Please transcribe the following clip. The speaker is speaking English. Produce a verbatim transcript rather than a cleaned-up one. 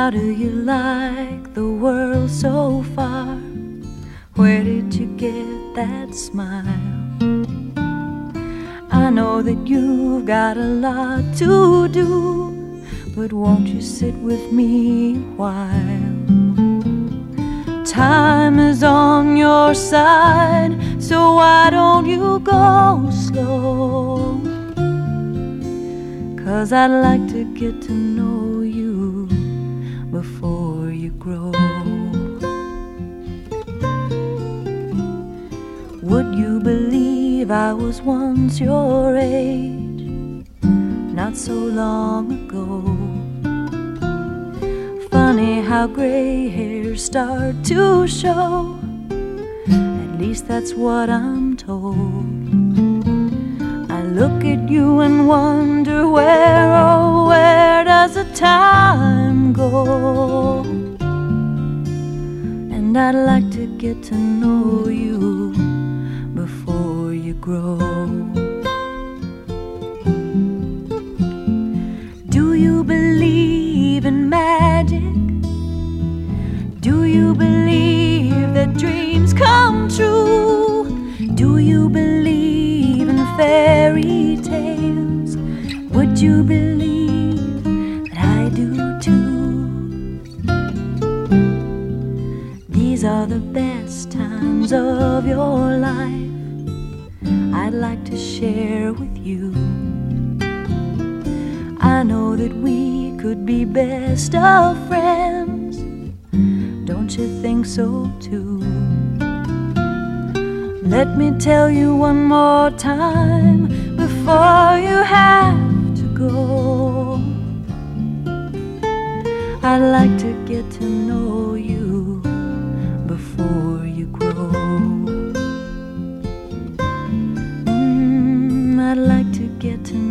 How do you like the world so far? Where did you get that smile? I know that you've got a lot to do, but won't you sit with me a while? Time is on your side, so why don't you go slow? 'Cause I'd like to get to know you before you grow. Would you believe I was once your age, not so long ago? Funny how gray hairs start to show, at least that's what I'm told. I look at you and wonder where, oh, where does the time go? And I'd like to get to know you before you grow. Do you believe in magic? Do you believe that dreams come true? Do you believe in fairy tales? Would you believe that I do too? These are the best times of your life, I'd like to share with you. I know that we could be best of friends, don't you think so too? Let me tell you one more time before you have to go. I'd like to get to know you before you grow. I'd like to get to know